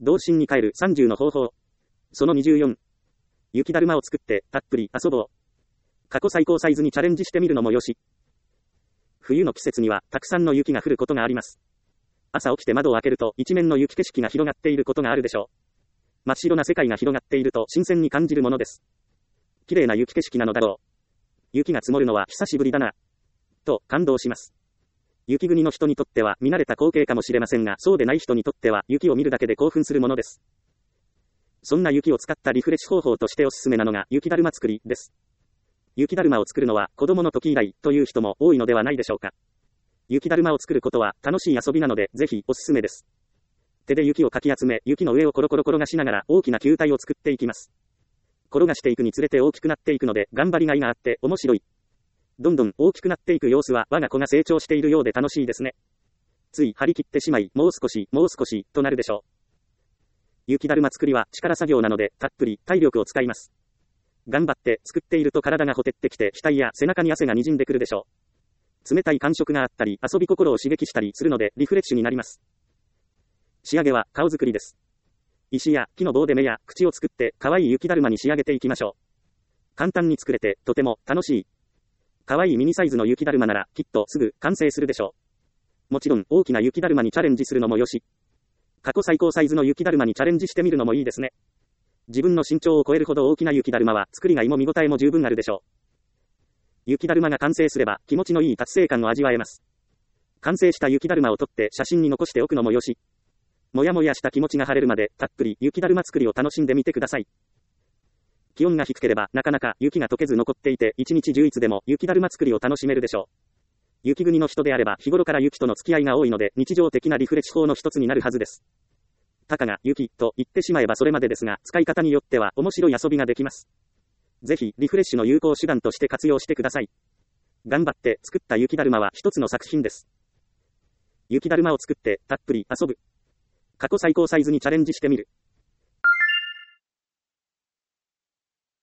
童心に帰る30の方法。その24。雪だるまを作ってたっぷり遊ぼう。過去最高サイズにチャレンジしてみるのもよし。冬の季節にはたくさんの雪が降ることがあります。朝起きて窓を開けると一面の雪景色が広がっていることがあるでしょう。真っ白な世界が広がっていると新鮮に感じるものです。綺麗な雪景色なのだろう。雪が積もるのは久しぶりだな。と感動します。雪国の人にとっては見慣れた光景かもしれませんが、そうでない人にとっては雪を見るだけで興奮するものです。そんな雪を使ったリフレッシュ方法としておすすめなのが雪だるま作りです。雪だるまを作るのは子供の時以来という人も多いのではないでしょうか。雪だるまを作ることは楽しい遊びなのでぜひおすすめです。手で雪をかき集め、雪の上をコロコロ転がしながら大きな球体を作っていきます。転がしていくにつれて大きくなっていくので頑張りがいがあって面白い。どんどん大きくなっていく様子は我が子が成長しているようで楽しいですね。つい張り切ってしまい、もう少しとなるでしょう。雪だるま作りは力作業なのでたっぷり体力を使います。頑張って作っていると体がほてってきて額や背中に汗が滲んでくるでしょう。冷たい感触があったり遊び心を刺激したりするのでリフレッシュになります。仕上げは顔作りです。石や木の棒で目や口を作って可愛い雪だるまに仕上げていきましょう。簡単に作れてとても楽しい。可愛いミニサイズの雪だるまならきっとすぐ完成するでしょう。もちろん大きな雪だるまにチャレンジするのもよし。過去最高サイズの雪だるまにチャレンジしてみるのもいいですね。自分の身長を超えるほど大きな雪だるまは作りがいも見応えも十分あるでしょう。雪だるまが完成すれば気持ちのいい達成感を味わえます。完成した雪だるまを撮って写真に残しておくのもよし。もやもやした気持ちが晴れるまでたっぷり雪だるま作りを楽しんでみてください。気温が低ければなかなか雪が溶けず残っていて一日中いつでも雪だるま作りを楽しめるでしょう。雪国の人であれば日頃から雪との付き合いが多いので日常的なリフレッシュ法の一つになるはずです。たかが雪と言ってしまえばそれまでですが、使い方によっては面白い遊びができます。ぜひリフレッシュの有効手段として活用してください。頑張って作った雪だるまは一つの作品です。雪だるまを作ってたっぷり遊ぶ。過去最高サイズにチャレンジしてみる。